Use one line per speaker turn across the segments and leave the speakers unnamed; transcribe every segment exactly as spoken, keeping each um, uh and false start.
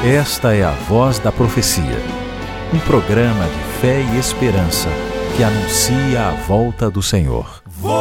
Esta é a Voz da Profecia, um programa de fé e esperança que anuncia a volta do Senhor.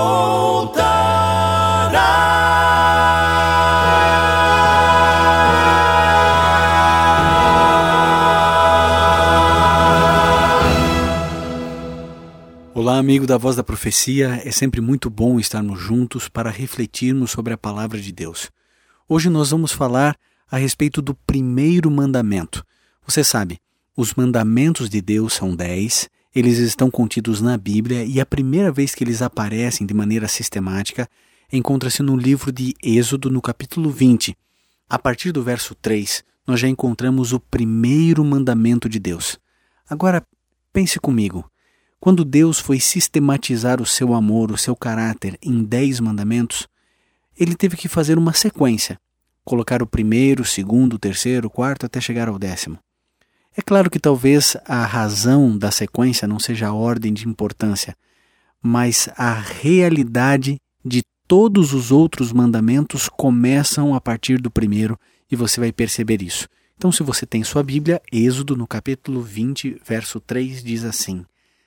Olá, amigo da Voz da Profecia, é sempre muito bom estarmos juntos para refletirmos sobre a Palavra de Deus. Hoje nós vamos falar a respeito do primeiro mandamento. Você sabe, os mandamentos de Deus são dez, eles estão contidos na Bíblia e a primeira vez que eles aparecem de maneira sistemática encontra-se no livro de Êxodo, no capítulo vinte. A partir do verso três, nós já encontramos o primeiro mandamento de Deus. Agora, pense comigo. Quando Deus foi sistematizar o seu amor, o seu caráter em dez mandamentos, ele teve que fazer uma sequência, colocar o primeiro, o segundo, o terceiro, o quarto, até chegar ao décimo. É claro que talvez a razão da sequência não seja a ordem de importância, mas a realidade de todos os outros mandamentos começam a partir do primeiro e você vai perceber isso. Então, se você tem sua Bíblia, Êxodo, no capítulo vinte, verso três, diz assim: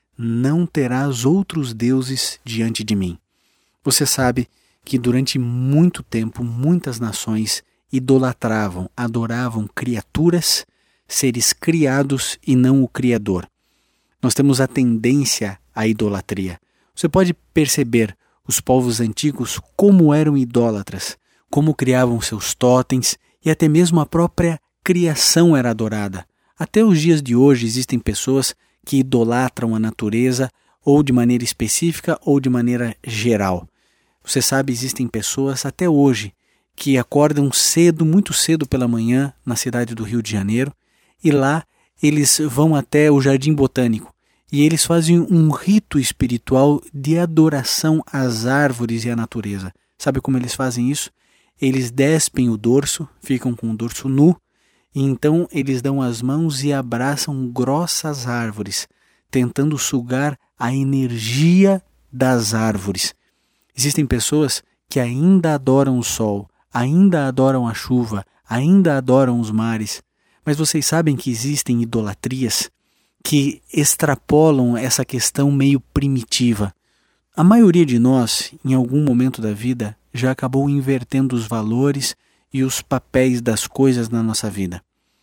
não terás outros deuses diante de mim. Você sabe que durante muito tempo, muitas nações idolatravam, adoravam criaturas, seres criados e não o Criador. Nós temos a tendência à idolatria. Você pode perceber os povos antigos como eram idólatras, como criavam seus totens e até mesmo a própria criação era adorada. Até os dias de hoje existem pessoas que idolatram a natureza, ou de maneira específica ou de maneira geral. Você sabe, existem pessoas até hoje que acordam cedo, muito cedo pela manhã, na cidade do Rio de Janeiro, e lá eles vão até o Jardim Botânico, e eles fazem um rito espiritual de adoração às árvores e à natureza. Sabe como eles fazem isso? Eles despem o dorso, ficam com o dorso nu, e então eles dão as mãos e abraçam grossas árvores, tentando sugar a energia das árvores. Existem pessoas que ainda adoram o sol, ainda adoram a chuva, ainda adoram os mares. Mas vocês sabem que existem idolatrias que extrapolam essa questão meio primitiva. A maioria de nós, em algum momento da vida, já acabou invertendo os valores e os papéis das coisas na nossa vida.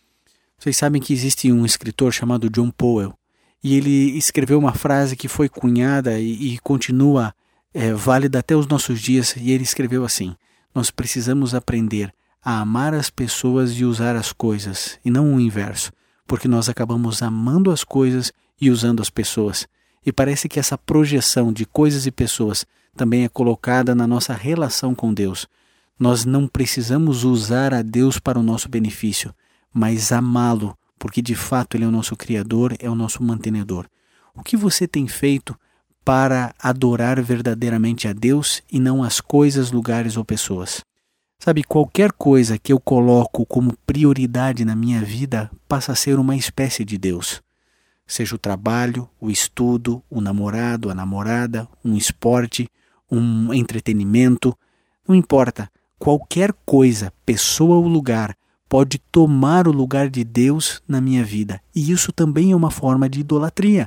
Vocês sabem que existe um escritor chamado John Powell, e ele escreveu uma frase que foi cunhada e, e continua é, válida até os nossos dias, e ele escreveu assim: nós precisamos aprender a amar as pessoas e usar as coisas, e não o inverso, porque nós acabamos amando as coisas e usando as pessoas. E parece que essa projeção de coisas e pessoas também é colocada na nossa relação com Deus. Nós não precisamos usar a Deus para o nosso benefício, mas amá-lo, porque de fato Ele é o nosso Criador, é o nosso mantenedor. O que você tem feito para adorar verdadeiramente a Deus e não as coisas, lugares ou pessoas? Sabe, qualquer coisa que eu coloco como prioridade na minha vida passa a ser uma espécie de Deus. Seja o trabalho, o estudo, o namorado, a namorada, um esporte, um entretenimento, não importa. Qualquer coisa, pessoa ou lugar, pode tomar o lugar de Deus na minha vida. E isso também é uma forma de idolatria.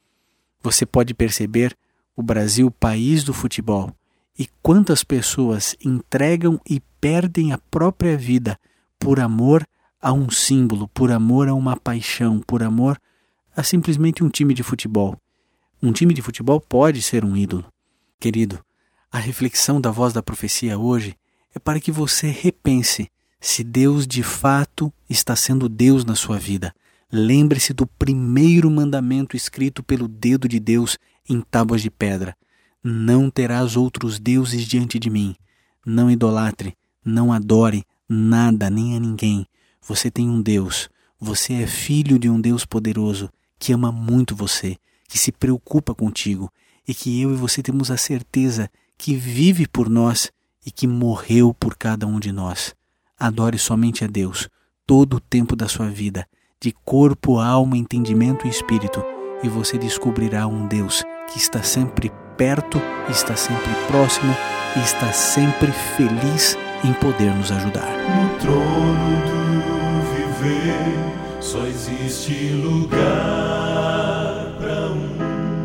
Você pode perceber o Brasil, país do futebol, e quantas pessoas entregam e perdem a própria vida por amor a um símbolo, por amor a uma paixão, por amor a simplesmente um time de futebol. Um time de futebol pode ser um ídolo. Querido, a reflexão da Voz da Profecia hoje é para que você repense se Deus de fato está sendo Deus na sua vida. Lembre-se do primeiro mandamento escrito pelo dedo de Deus em tábuas de pedra. Não terás outros deuses diante de mim. Não idolatre, não adore nada nem a ninguém. Você tem um Deus. Você é filho de um Deus poderoso que ama muito você, que se preocupa contigo e que eu e você temos a certeza que vive por nós e que morreu por cada um de nós. Adore somente a Deus todo o tempo da sua vida, de corpo, alma, entendimento e espírito, e você descobrirá um Deus que está sempre perto, está sempre próximo e está sempre feliz em poder nos ajudar.
No trono do viver só existe lugar para um,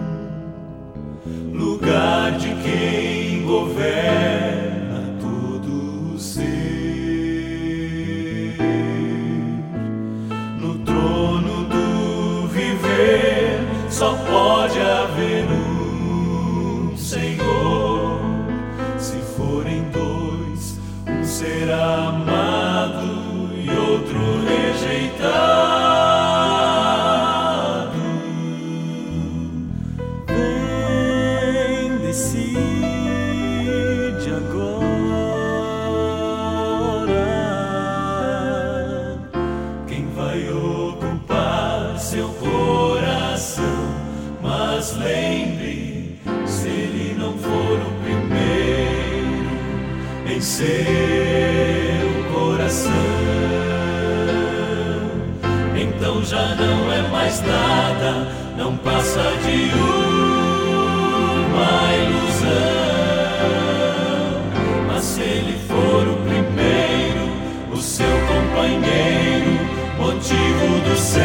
lugar de quem governa todo o ser. No trono do viver só pode haver um Senhor. Se forem dois, um será amado e outro rejeitado. Vem, decide agora quem vai ocupar seu coração. Mas lembre, se ele não for o primeiro em seu coração, então já não é mais nada, não passa de uma ilusão. Mas se ele for o primeiro, o seu companheiro, motivo do céu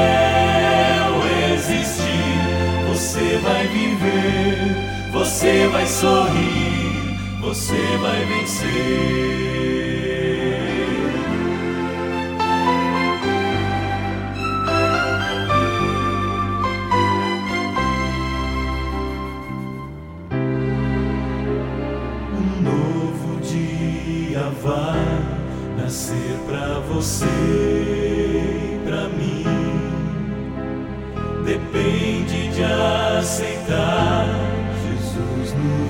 existir, você vai viver, você vai sorrir, você vai vencer. Um novo dia vai nascer pra você e pra mim. Depende de aceitar Jesus no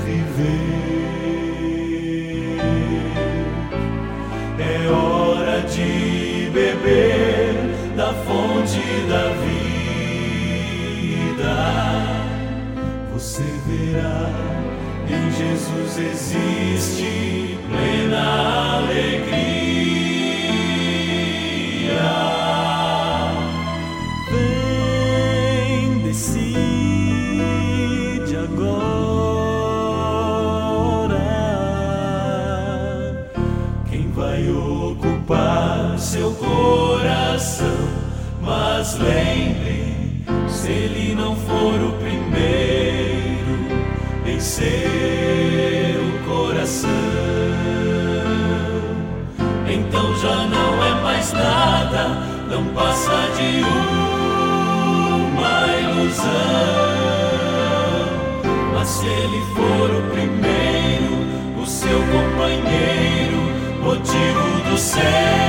viver. É hora de beber da fonte da vida. Você verá, em Jesus existe plena alegria. Vem, decide agora quem vai ocupar seu coração. Mas lembre, se ele não for o primeiro em seu coração, então já não é mais nada, não passa de uma ilusão. Mas se ele for o primeiro, o seu companheiro, motivo do céu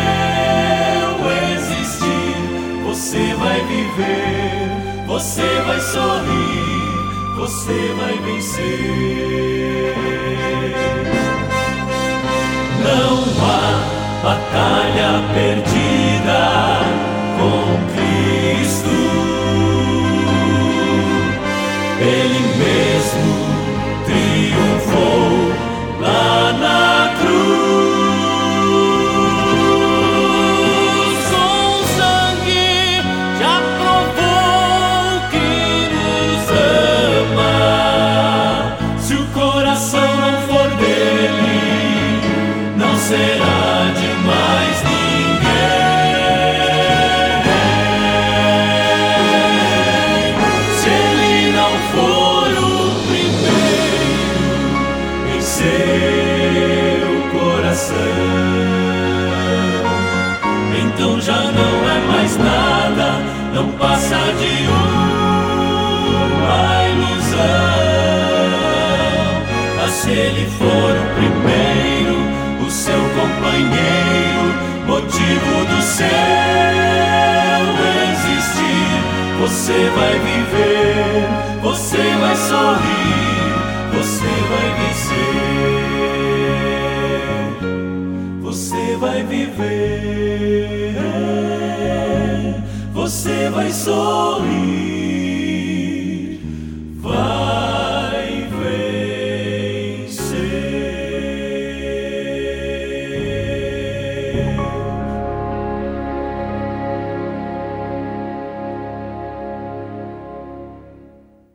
existir, você vai viver, você vai sorrir, você vai vencer. Não há batalha perdida com Cristo. Ele mesmo triunfou lá na cruz. Com sangue já provou que nos ama. Se o coração não for dele, não será de mais ninguém. Se ele não for o primeiro em seu coração, então já não é mais nada, não passa de uma ilusão. Mas se ele for o primeiro, o seu companheiro, motivo do céu existir, você vai viver, você vai sorrir, você vai vencer. Você vai viver, você vai sorrir, vai vencer.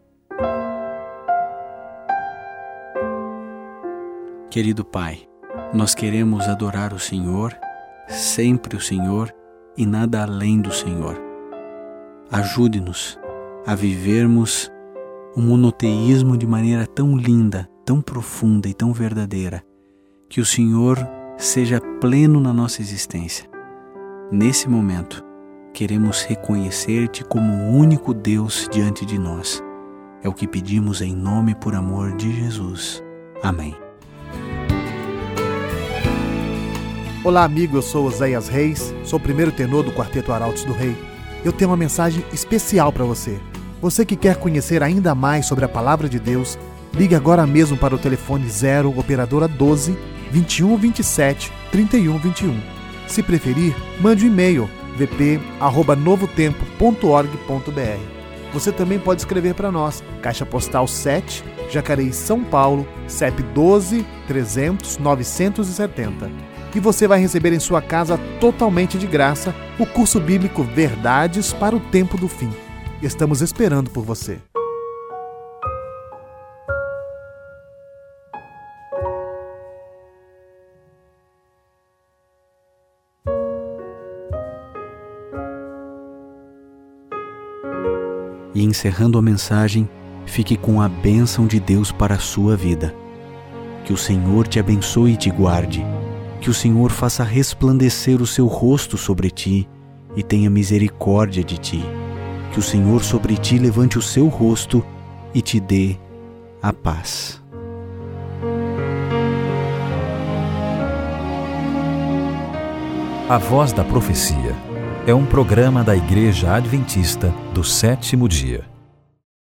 Querido Pai, Nós queremos adorar o Senhor, sempre o Senhor e nada além do Senhor. Ajude-nos a vivermos o monoteísmo de maneira tão linda, tão profunda e tão verdadeira, que o Senhor seja pleno na nossa existência. Nesse momento, queremos reconhecer-te como o único Deus diante de nós. É o que pedimos em nome e por amor de Jesus. Amém.
Olá, amigo, eu sou Oséias Reis, sou o primeiro tenor do Quarteto Arautos do Rei. Eu tenho uma mensagem especial para você. Você que quer conhecer ainda mais sobre a Palavra de Deus, ligue agora mesmo para o telefone zero, operadora doze, vinte e um vinte e sete, trinta e um vinte e um. Se preferir, mande um e-mail, v p arroba novo tempo ponto org ponto b r. Você também pode escrever para nós, Caixa Postal sete, Jacareí, São Paulo, C E P doze, trezentos, novecentos e setenta. E você vai receber em sua casa totalmente de graça o curso bíblico Verdades para o Tempo do Fim. Estamos esperando por você.
E encerrando a mensagem, fique com a bênção de Deus para a sua vida. Que o Senhor te abençoe e te guarde. Que o Senhor faça resplandecer o seu rosto sobre ti e tenha misericórdia de ti. Que o Senhor sobre ti levante o seu rosto e te dê a paz.
A Voz da Profecia é um programa da Igreja Adventista do Sétimo Dia.